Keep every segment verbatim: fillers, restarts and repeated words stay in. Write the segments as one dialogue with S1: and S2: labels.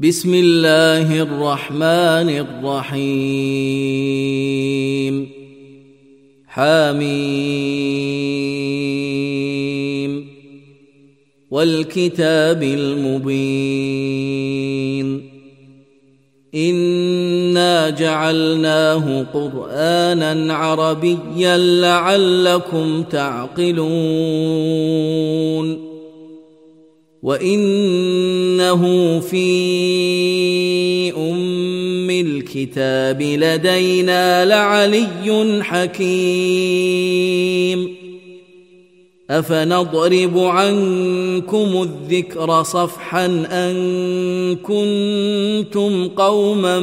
S1: بسم الله الرحمن الرحيم حميم والكتاب المبين إنا جعلناه قرآنا عربيا لعلكم تعقلون وإنه في أم الكتاب لدينا لعلي حكيم أفنضرب عنكم الذكر صفحا أن كنتم قوما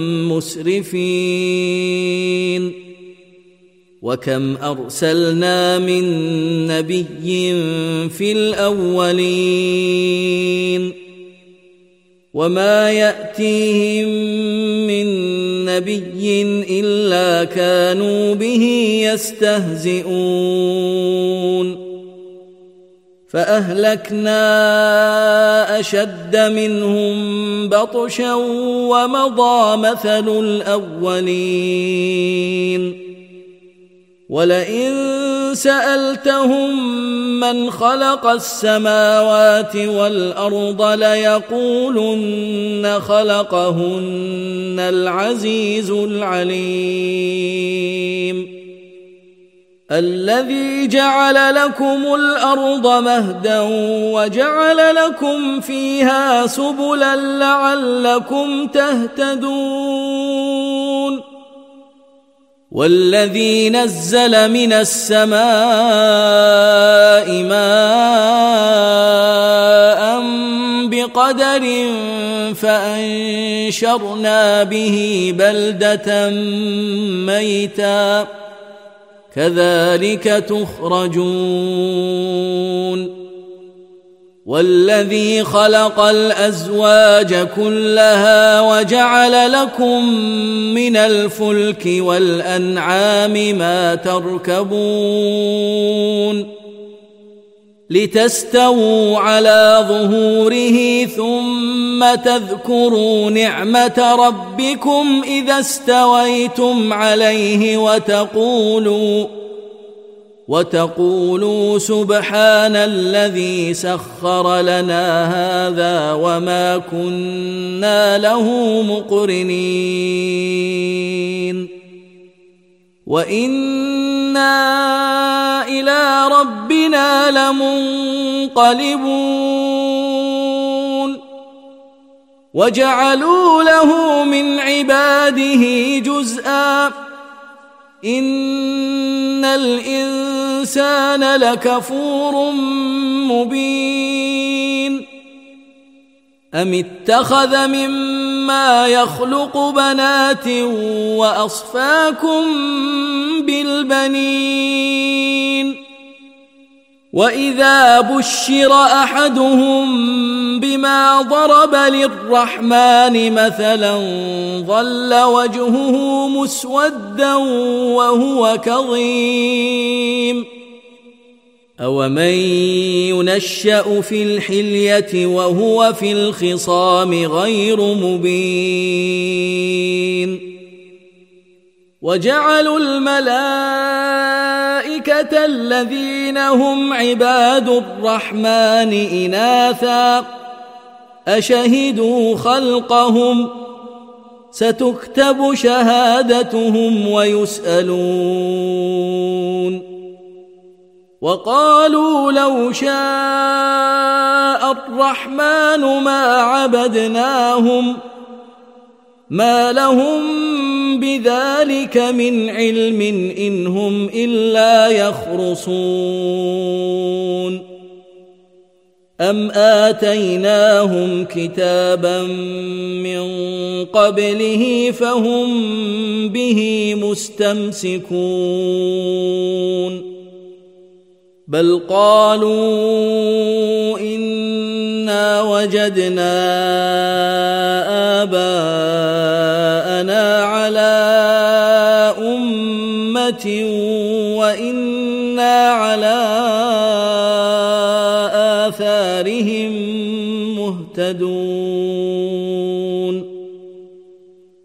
S1: مسرفين وكم أرسلنا من نبي في الأولين وما يأتيهم من نبي إلا كانوا به يستهزئون فأهلكنا أشد منهم بطشا ومضى مثل الأولين ولئن سألتهم من خلق السماوات والأرض ليقولن خلقهن العزيز العليم الذي جعل لكم الأرض مهدا وجعل لكم فيها سبلا لعلكم تهتدون والذي نزل من السماء ماء بقدر فأنشرنا به بلدة ميتا كذلك تخرجون والذي خلق الأزواج كلها وجعل لكم من الفلك والأنعام ما تركبون لتستووا على ظهوره ثم تذكروا نعمة ربكم إذا استويتم عليه وتقولوا وتقولوا سبحان الذي سخر لنا هذا وما كنا له مقرنين وإنا إلى ربنا لمنقلبون وجعلوا له من عباده جزءا إن الإنسان لكفور مبين أم اتخذ مما يخلق بنات وأصفاكم بالبنين وإذا بشر أحدهم بما ضرب للرحمن مثلا ظل وجهه مسودا وهو كظيم أومن ينشأ في الحلية وهو في الخصام غير مبين وجعلوا الملائكة الذين هم عباد الرحمن إناثا أشهدوا خلقهم ستكتب شهادتهم ويسألون وقالوا لو شاء الرحمن ما عبدناهم ما لهم بذلك من علم إن هم إلا يخرصون أم آتيناهم كتابا من قبله فهم به مستمسكون بل قالوا إنا وجدنا آباءنا على أمة وإنا على آثارهم مهتدون.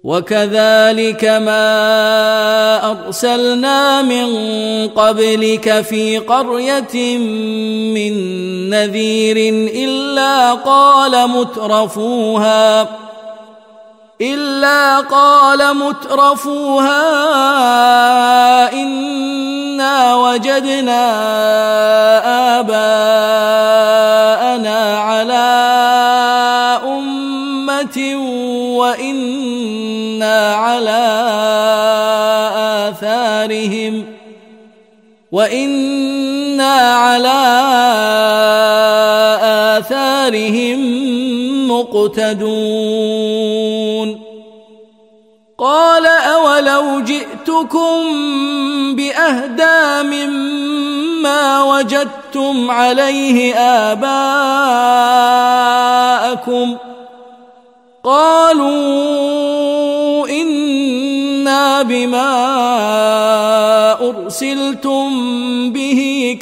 S1: وكذلك ما أرسلنا من قبلك في قرية من نذير إلا قال مترفوها إلا قال مترفوها إنا وجدنا آباءنا على أمة وإنا على آثارهم وإنا على آثارهم مقتدون قال أولو جئتكم بأهدى مما وجدتم عليه آباءكم قالوا إنا بما أرسلتم به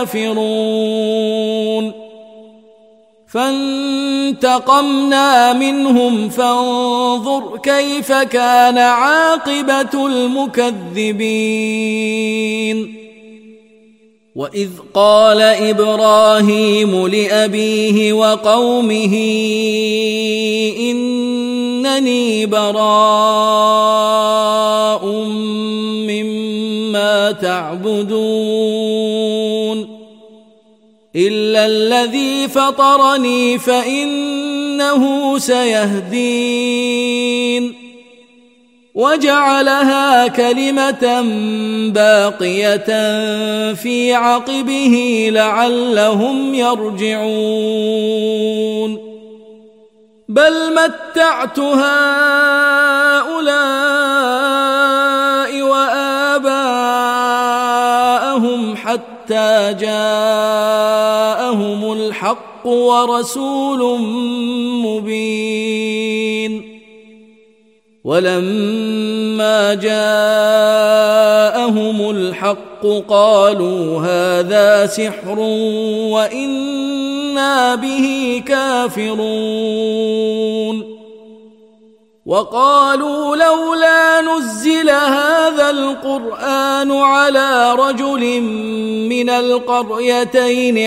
S1: كافرون فانتقمنا منهم فانظر كيف كان عاقبة المكذبين وإذ قال إبراهيم لأبيه وقومه إنني براء مما تعبدون إلا الذي فطرني فإنه سيهدين وجعلها كلمة باقية في عقبه لعلهم يرجعون بل متعت هؤلاء وآباءهم حتى جاءهم الحق ورسول مبين ولما جاءهم الحق قالوا هذا سحر وإنا به كافرون وقالوا لولا نزل هذا القرآن على رجل من القريتين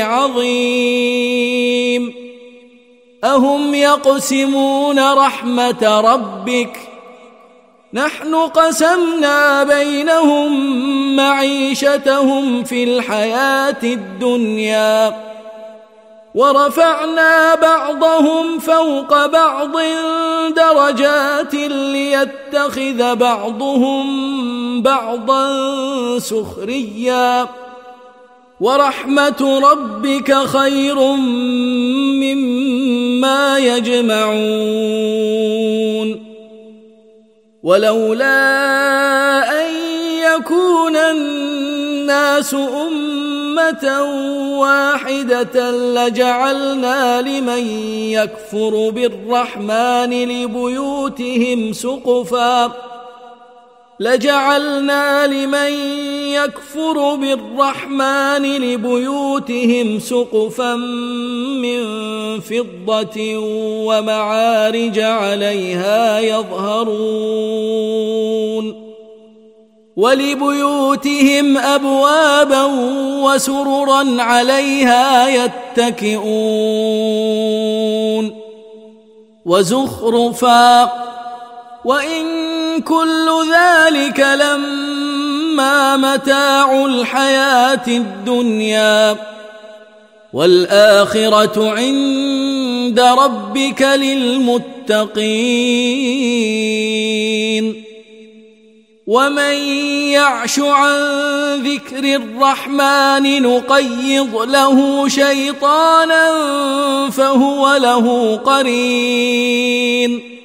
S1: عظيم أهم يقسمون رحمة ربك نحن قسمنا بينهم معيشتهم في الحياة الدنيا ورفعنا بعضهم فوق بعض درجات ليتخذ بعضهم بعضا سخريا ورحمة ربك خير مما يجمعون ولولا أن يكون الناس أمة واحدة لجعلنا لمن يكفر بالرحمن لبيوتهم سقفا لجعلنا لمن يكفر بالرحمن لبيوتهم سقفا من فضة ومعارج عليها يظهرون ولبيوتهم أبوابا وسررا عليها يتكئون وزخرفا وإن كل ذلك لما متاع الحياة الدنيا والآخرة عند ربك للمتقين ومن يعش عن ذكر الرحمن نقيض له شيطانا فهو له قرين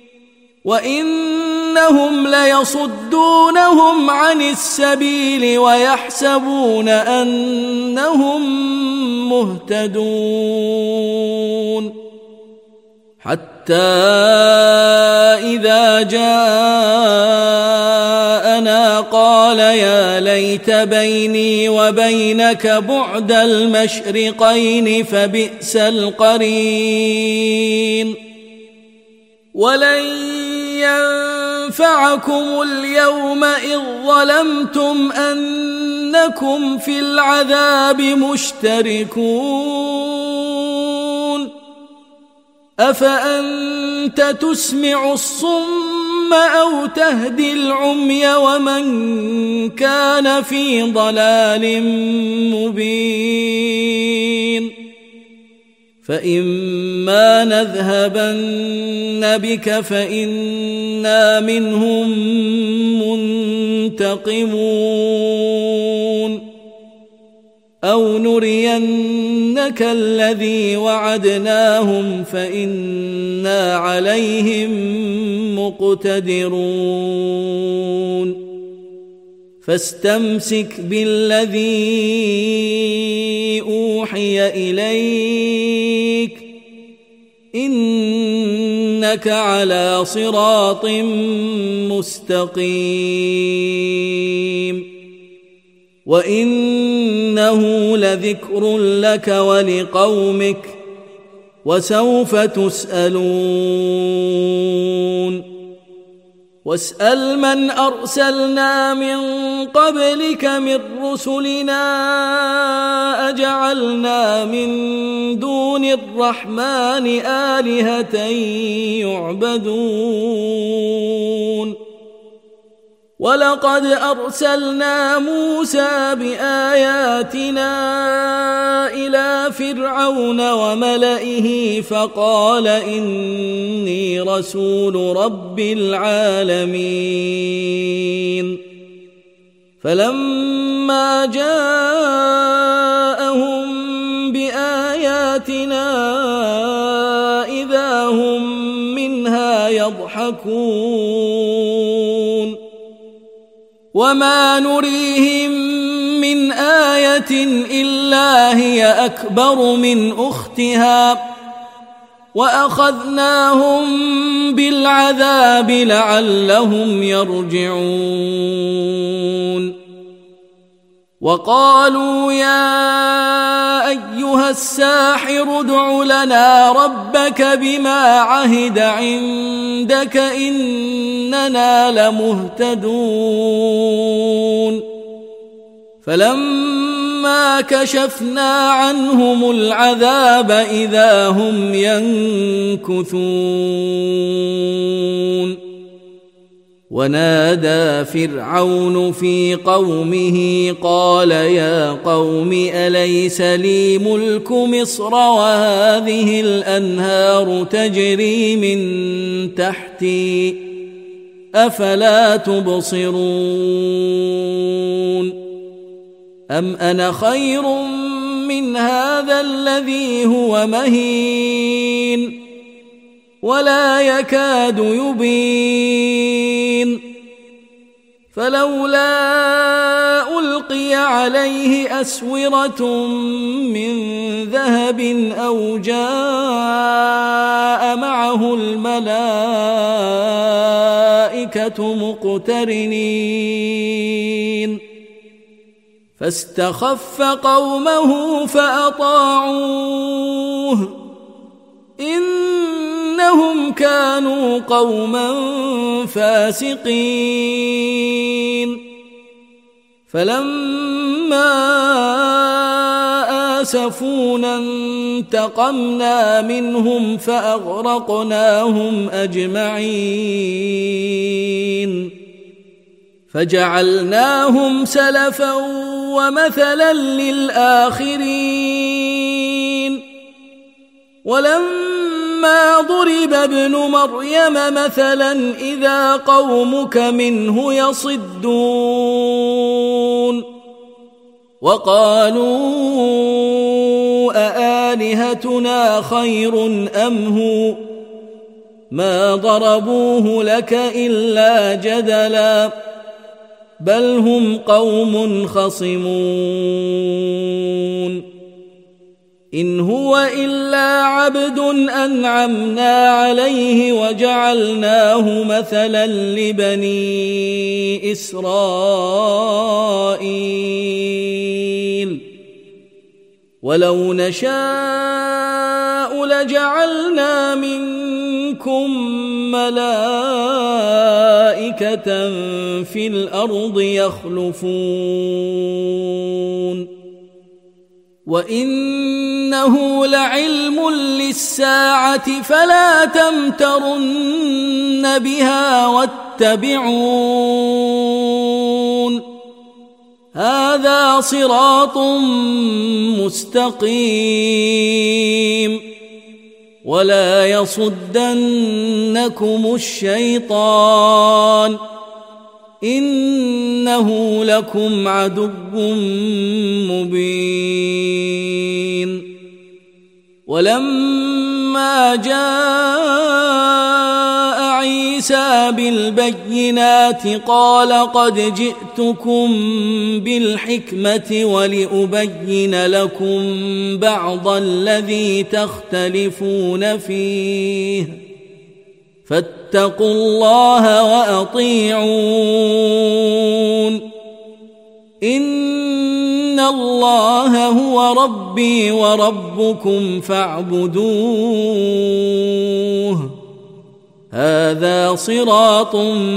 S1: وإنهم ليصدونهم عن السبيل ويحسبون أنهم مهتدون حتى إذا جاءنا قال يا ليت بيني وبينك بعد المشرقين فبئس القرين ولن ينفعكم اليوم إذ ظلمتم أنكم في العذاب مشتركون أفأنت تسمع الصم أو تهدي العمي ومن كان في ضلال مبين فإما نذهبن بك فإنا منهم منتقمون أو نرينك الذي وعدناهم فإنا عليهم مقتدرون فاستمسك بالذي أوحي إليك إنك على صراط مستقيم وإنه لذكر لك ولقومك وسوف تسألون واسأل من أرسلنا من قبلك من رسلنا أجعلنا من دون الرحمن آلهة يعبدون ولقد أرسلنا موسى بآياتنا إلى فرعون وملئه فقال إني رسول رب العالمين فلما جاءهم بآياتنا إذا هم منها يضحكون وما نريهم من آية إلا هي أكبر من أختها وأخذناهم بالعذاب لعلهم يرجعون وقالوا يا أيها الساحر ادع لنا ربك بما عهد عندك إننا لمهتدون فلما كشفنا عنهم العذاب إذا هم ينكثون ونادى فرعون في قومه قال يا قوم أليس لي ملك مصر وهذه الأنهار تجري من تحتي أفلا تبصرون أم أنا خير من هذا الذي هو مهين ولا يكاد يبين فلولا ألقي عليه أسورة من ذهب أو جاء معه الملائكة مقترنين فاستخف قومه فأطاعوه إنهم كانوا قوما فاسقين فلما آسفونا انتقمنا منهم فأغرقناهم أجمعين فجعلناهم سلفا ومثلا للآخرين ولما ضرب ابن مريم مثلا إذا قومك منه يصدون وقالوا أآلهتنا خير أم هو ما ضربوه لك إلا جدلا بل هم قوم خصمون إن هو إلا عبد أنعمنا عليه وجعلناه مثلا لبني إسرائيل ولو نشاء لجعلنا منكم منكم ملائكة في الأرض يخلفون وإنه لعلم للساعة فلا تمترن بها واتبعون هذا صراط مستقيم ولا يصدنكم الشيطان إنه لكم عدو مبين ولما جاء عيسى بالبينات قال قد جئتكم بالحكمة ولأبين لكم بعض الذي تختلفون فيه فاتقوا الله وأطيعون إن الله هو ربي وربكم فاعبدوه هذا صراط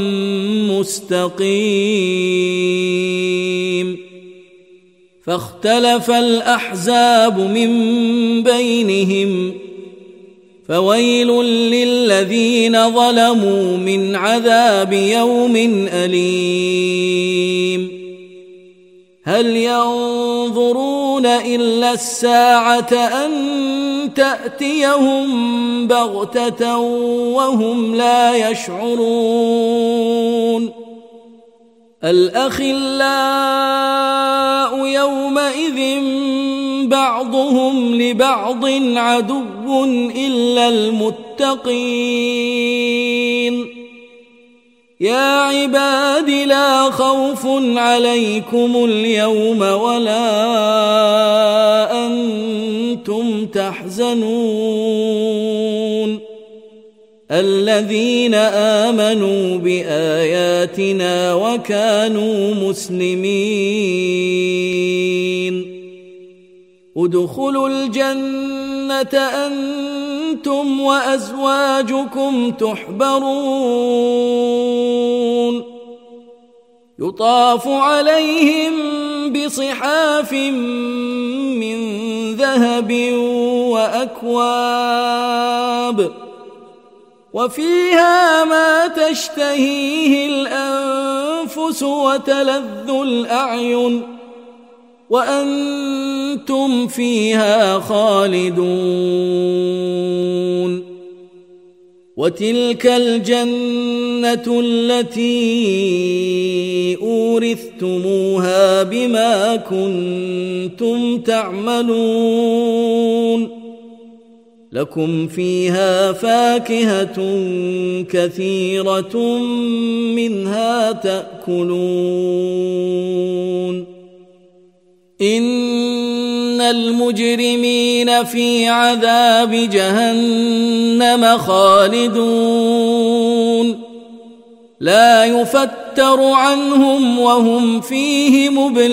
S1: مستقيم فاختلف الأحزاب من بينهم فويل للذين ظلموا من عذاب يوم أليم هل ينظرون إلا الساعة أن تأتيهم بغتة وهم لا يشعرون الأخلاء يومئذ بعضهم لبعض عدو إلا المتقين يا عباد لا خوف عليكم اليوم ولا أنتم تحزنون الذين آمنوا بآياتنا وكانوا مسلمين ادخلوا الجنة أنتم وأزواجكم تحبرون يطاف عليهم بصحاف من ذهب وأكواب وفيها ما تشتهيه الأنفس وتلذ الأعين وأنتم فيها خالدون وتلك الجنة التي أورثتموها بما كنتم تعملون لكم فيها فاكهة كثيرة منها تأكلون إن المجرمين في عذاب جهنم خالدون لا يفتر عنهم وهم فيه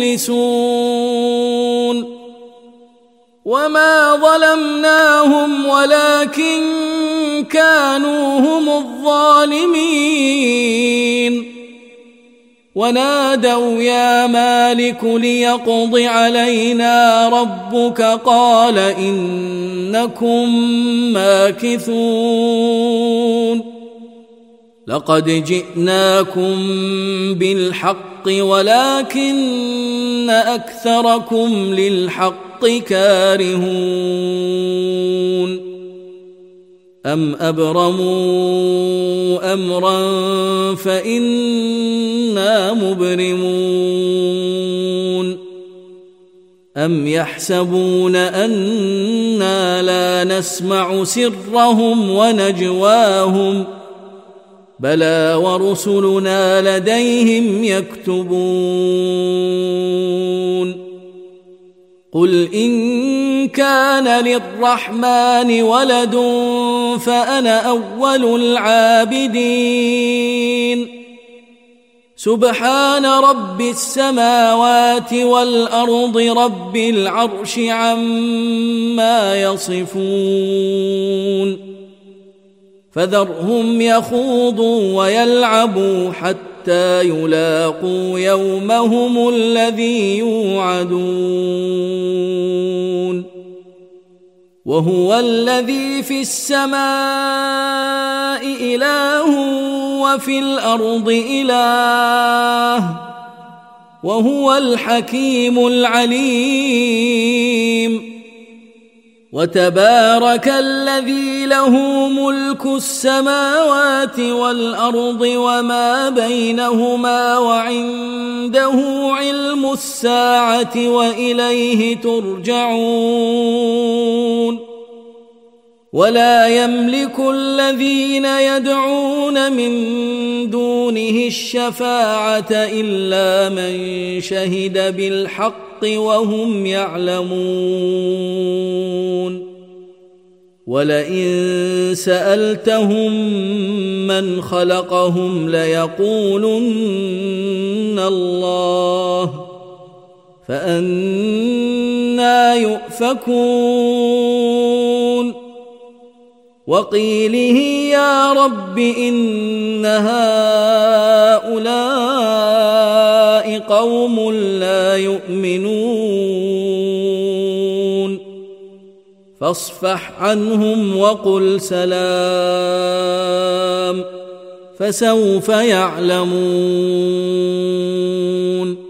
S1: مبلسون وما ظلمناهم ولكن كانوا هم الظالمين ونادوا يا مالك ليقض علينا ربك قال إنكم ماكثون لقد جئناكم بالحق ولكن أكثركم للحق كارهون أم أبرموا أمرا فإنا مبرمون أم يحسبون أنا لا نسمع سرهم ونجواهم بلى ورسلنا لديهم يكتبون قل إن كان للرحمن ولد فأنا أول العابدين سبحان رب السماوات والأرض رب العرش عما يصفون فذرهم يخوضوا ويلعبوا حتى يلاقوا يومهم الذي يوعدون وهو الذي في السماء إله وفي الأرض إله وهو الحكيم العليم وتبارك الذي له ملك السماوات والأرض وما بينهما وعنده علم الساعة وإليه ترجعون ولا يملك الذين يدعون من دونه الشفاعة إلا من شهد بالحق وهم يعلمون ولئن سألتهم من خلقهم ليقولن الله فأنى يؤفكون وقيله يا رب إن هؤلاء قوم لا يؤمنون فاصفح عنهم وقل سلام فسوف يعلمون